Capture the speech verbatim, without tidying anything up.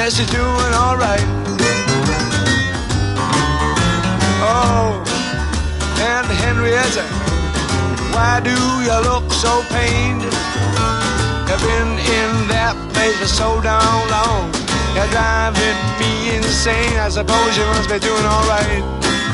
guess she's doing alright. Oh, and Henrietta, why do you look so pained? You've been in that place for so darn long. You're driving me insane. I suppose you must be doing alright.